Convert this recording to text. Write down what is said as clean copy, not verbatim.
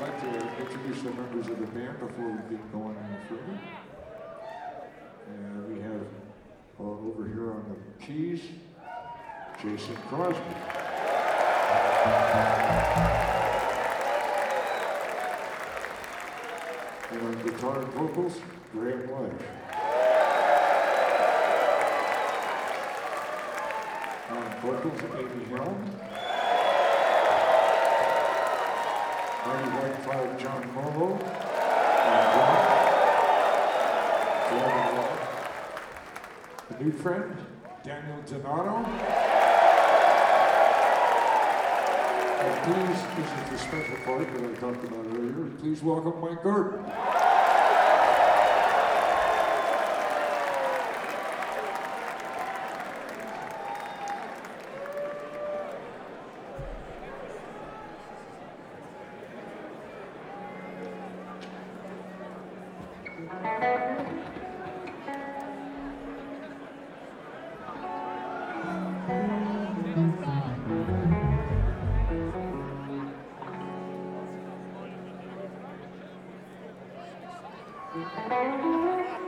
like to introduce the members of the band before we get going any further. And we have over here on the keys, Jason Crosby. And on guitar and vocals, Graham Lesh. On vocals, Amy Helm. 91.5 John Molo. A new friend, Daniel Donato. And please, this is the special part that I talked about earlier, please welcome Mike Gordon. Thank you.